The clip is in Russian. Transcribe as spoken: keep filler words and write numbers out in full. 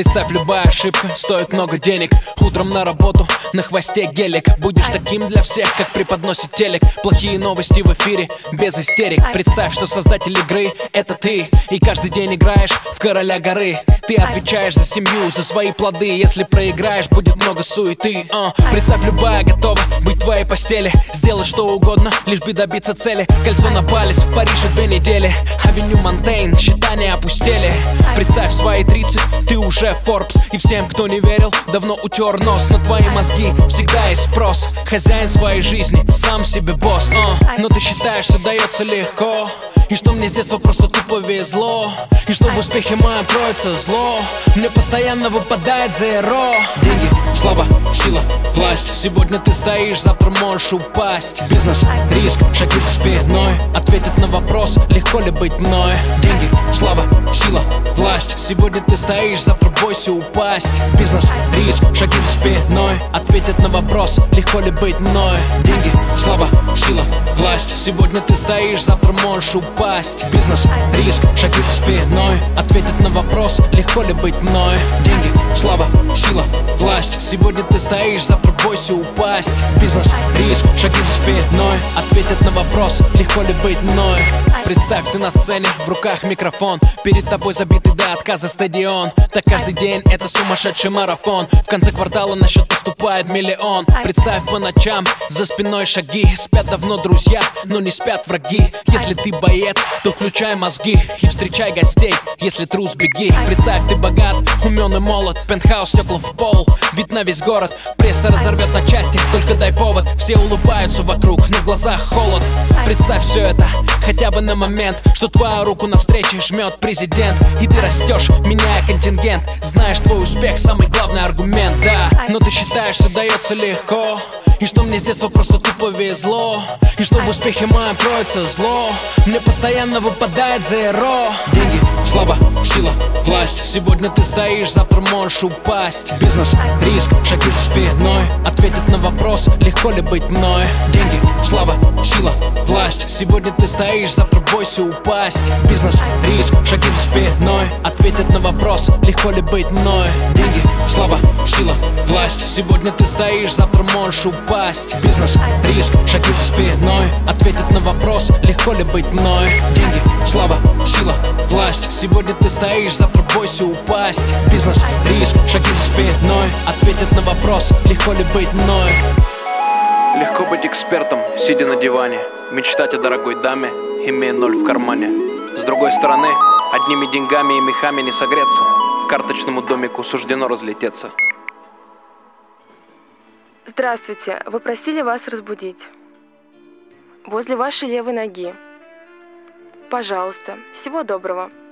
Представь, любая ошибка стоит много денег. Утром на работу, на хвосте гелик. Будешь таким для всех, как преподносит телек. Плохие новости в эфире, без истерик. Представь, что создатель игры — это ты. И каждый день играешь в короля горы. Ты отвечаешь за семью, за свои плоды. Если проиграешь, будет много суеты. uh. Представь, любая готова быть в твоей постели. Сделай что угодно, лишь бы добиться цели. Кольцо на палец, в Париже две недели. Авеню Монтейн, счета не опустели. Представь, в свои тридцать ты уже Forbes. И всем, кто не верил, давно утер нос. На твои мозги всегда есть спрос. Хозяин своей жизни, сам себе босс. uh. Но ты считаешь, все дается легко. И что мне с детства просто тупо везло. И что в успехе моем кроется зло. Мне постоянно выпадает зеро. Деньги, слава, сила, власть. Сегодня ты стоишь, завтра можешь упасть. Бизнес, риск, шаги за спиной. Ответить на вопрос, легко ли быть мной. Деньги, слава, сила, власть. Сегодня ты стоишь, завтра бойся упасть. Бизнес, риск, шаги за спиной. Ответить на вопрос, легко ли быть мной. Деньги, слава, сила, власть. Сегодня ты стоишь, завтра можешь упасть. Бизнес, риск, шаги за спиной. Ответить на вопрос, легко ли быть мной. Деньги, слава, сила, власть. Сегодня ты стоишь, завтра бойся упасть. Бизнес, риск, шаги за спиной. Ответить на вопрос, легко ли быть мной. Представь, ты на сцене, в руках микрофон. Перед тобой забитый до отказа стадион. Так каждый день это сумасшедший марафон. В конце квартала на счет поступает миллион. Представь, по ночам за спиной шаги. Спят давно друзья, но не спят враги. Если ты боец, то включай мозги и встречай гостей. Если трус, беги. Представь, ты богат, умен и молод. Пентхаус, стекла в пол, вид на весь город. Пресса разорвет на части, только дай повод. Все улыбаются вокруг, но в глазах холод. Представь все это хотя бы на момент, что твою руку навстречу жмет президент. И ты растешь, меняя контингент. Знаешь, твой успех самый главный аргумент, да. Но ты считаешь, все дается легко. И что мне с детства просто тупо везло. И что в успехе моем кроется зло. Мне постоянно выпадает зеро. Деньги, слава, сила, власть. Сегодня ты стоишь, завтра можешь упасть. Бизнес, риск, шаги за спиной. Ответить на вопрос, легко ли быть мной. Деньги, слава, сила, власть. Сегодня ты стоишь, завтра бойся упасть. Бизнес, риск, шаги за спиной. Ответить на вопрос, легко ли быть мной. Деньги, слава, сила, власть. Сегодня ты стоишь, завтра можешь упасть. Бизнес, риск, шаги за спиной. Ответить на вопрос, легко ли быть мной. Деньги, слава, сила, власть. Сегодня ты стоишь, завтра бойся упасть. Бизнес, риск, шаги за спиной. Ответить на вопрос, легко ли быть мной. Легко быть экспертом, сидя на диване. Мечтать о дорогой даме, имея ноль в кармане. С другой стороны, одними деньгами и мехами не согреться. Карточному домику суждено разлететься. Здравствуйте, вы просили вас разбудить. Возле вашей левой ноги. Пожалуйста, всего доброго.